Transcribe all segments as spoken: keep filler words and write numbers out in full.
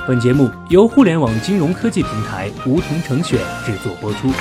本节目由互联网金融科技平台梧桐城选制作播出。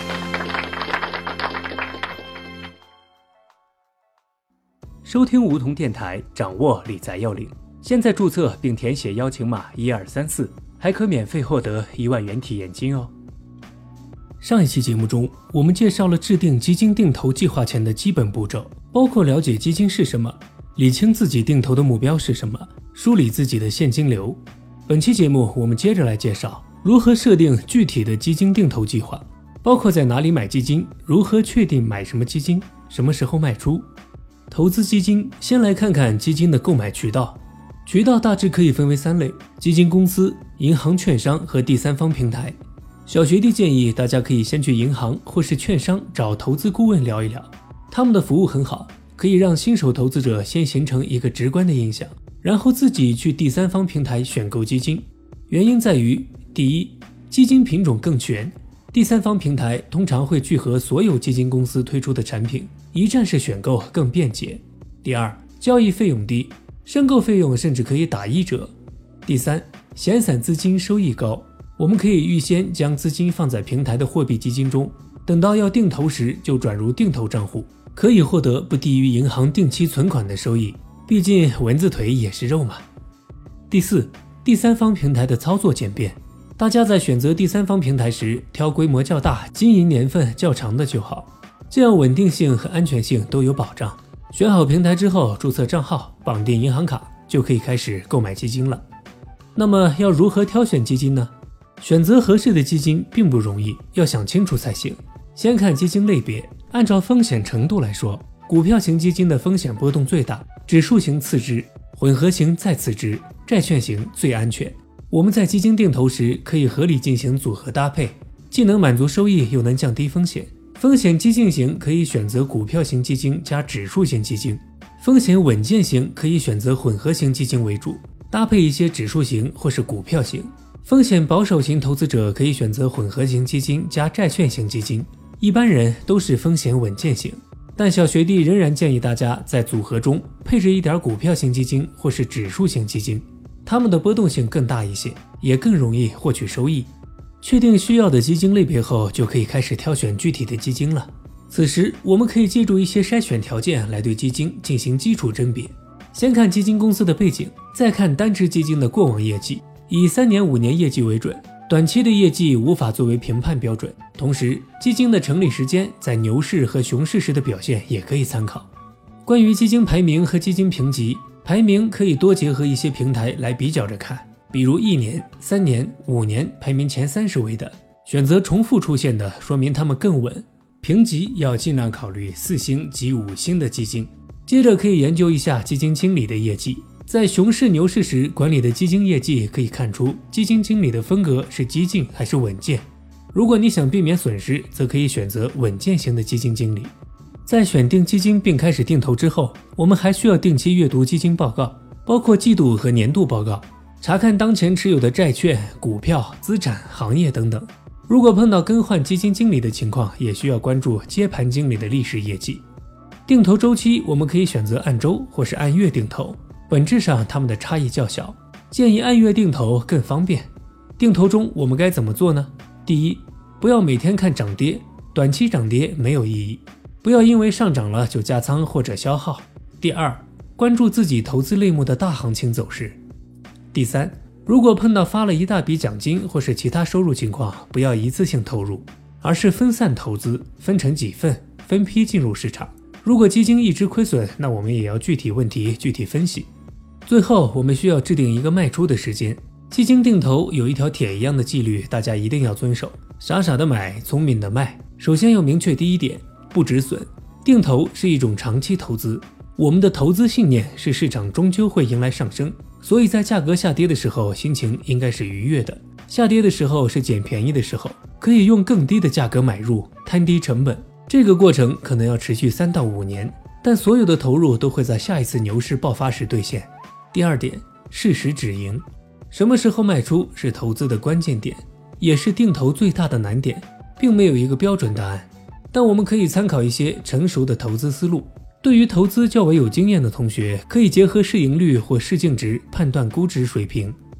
收听梧桐电台，掌握理财要领。现在注册并填写邀请码一二三四，还可免费获得一万元体验金哦。上一期节目中，我们介绍了制定基金定投计划前的基本步骤，包括了解基金是什么，理清自己定投的目标是什么，梳理自己的现金流。本期节目我们接着来介绍如何设定具体的基金定投计划，包括在哪里买基金，如何确定买什么基金，什么时候卖出。投资基金，先来看看基金的购买渠道。渠道大致可以分为三类：基金公司、银行、券商和第三方平台。小学弟建议大家可以先去银行或是券商找投资顾问聊一聊，他们的服务很好，可以让新手投资者先形成一个直观的印象，然后自己去第三方平台选购基金。原因在于，第一，基金品种更全，第三方平台通常会聚合所有基金公司推出的产品，一站式选购更便捷。第二，交易费用低，申购费用甚至可以打一折。第三，闲散资金收益高，我们可以预先将资金放在平台的货币基金中，等到要定投时就转入定投账户，可以获得不低于银行定期存款的收益，毕竟蚊子腿也是肉嘛。第四，第三方平台的操作简便，大家在选择第三方平台时，挑规模较大、经营年份较长的就好，这样稳定性和安全性都有保障。选好平台之后，注册账号，绑定银行卡，就可以开始购买基金了。那么要如何挑选基金呢？选择合适的基金并不容易，要想清楚才行。先看基金类别，按照风险程度来说，股票型基金的风险波动最大，指数型次之，混合型再次之，债券型最安全。我们在基金定投时可以合理进行组合搭配，既能满足收益又能降低风险。风险激进型可以选择股票型基金加指数型基金，风险稳健型可以选择混合型基金为主，搭配一些指数型或是股票型。风险保守型投资者可以选择混合型基金加债券型基金，一般人都是风险稳健型，但小学弟仍然建议大家在组合中配置一点股票型基金或是指数型基金，它们的波动性更大一些，也更容易获取收益。确定需要的基金类别后，就可以开始挑选具体的基金了。此时我们可以借助一些筛选条件来对基金进行基础甄别。先看基金公司的背景，再看单只基金的过往业绩，以三年五年业绩为准，短期的业绩无法作为评判标准。同时，基金的成立时间在牛市和熊市时的表现也可以参考。关于基金排名和基金评级，排名可以多结合一些平台来比较着看，比如一年、三年、五年排名前三十位的，选择重复出现的，说明他们更稳。评级要尽量考虑四星及五星的基金。接着可以研究一下基金经理的业绩，在熊市牛市时管理的基金业绩可以看出基金经理的风格是激进还是稳健。如果你想避免损失，则可以选择稳健型的基金经理。在选定基金并开始定投之后，我们还需要定期阅读基金报告，包括季度和年度报告，查看当前持有的债券、股票、资产、行业等等。如果碰到更换基金经理的情况，也需要关注接盘经理的历史业绩。定投周期我们可以选择按周或是按月定投，本质上它们的差异较小，建议按月定投更方便。定投中我们该怎么做呢？第一，不要每天看涨跌，短期涨跌没有意义，不要因为上涨了就加仓或者消耗。第二，关注自己投资类目的大行情走势。第三，如果碰到发了一大笔奖金或是其他收入情况，不要一次性投入，而是分散投资，分成几份，分批进入市场。如果基金一直亏损，那我们也要具体问题具体分析。最后，我们需要制定一个卖出的时间。基金定投有一条铁一样的纪律，大家一定要遵守：傻傻的买，聪明的卖。首先要明确第一点，不止损。定投是一种长期投资，我们的投资信念是市场终究会迎来上升，所以在价格下跌的时候，心情应该是愉悦的。下跌的时候是捡便宜的时候，可以用更低的价格买入，摊低成本。这个过程可能要持续三到五年，但所有的投入都会在下一次牛市爆发时兑现。第二点，适时止盈。什么时候卖出是投资的关键点，也是定投最大的难点，并没有一个标准答案。但我们可以参考一些成熟的投资思路。对于投资较为有经验的同学，可以结合市盈率或市净值判断估值水平。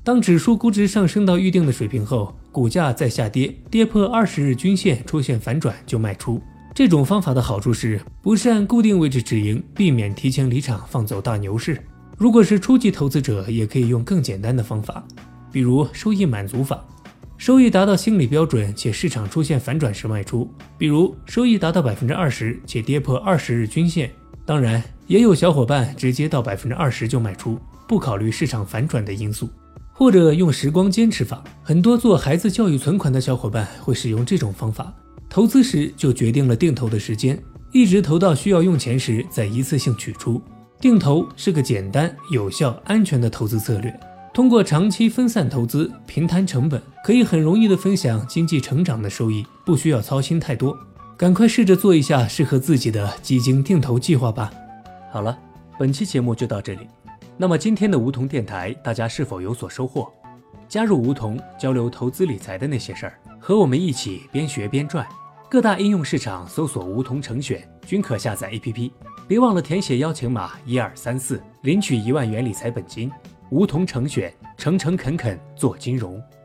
当指数估值上升到预定的水平后，股价再下跌，跌破二十日均线出现反转就卖出。这种方法的好处是，不是按固定位置止盈，避免提前离场放走大牛市。如果是初级投资者，也可以用更简单的方法，比如收益满足法。收益达到心理标准且市场出现反转时卖出，比如收益达到 百分之二十 且跌破二十日均线。当然，也有小伙伴直接到 百分之二十 就卖出，不考虑市场反转的因素。或者用时光坚持法，很多做孩子教育存款的小伙伴会使用这种方法，投资时就决定了定投的时间，一直投到需要用钱时再一次性取出。定投是个简单、有效、安全的投资策略。通过长期分散投资，平摊成本，可以很容易的分享经济成长的收益，不需要操心太多。赶快试着做一下适合自己的基金定投计划吧。好了，本期节目就到这里。那么今天的梧桐电台，大家是否有所收获？加入梧桐，交流投资理财的那些事儿，和我们一起边学边赚。各大应用市场搜索梧桐成选，均可下载 A P P。别忘了填写邀请码一二三四，领取一万元理财本金。梧桐成选，诚诚恳恳做金融。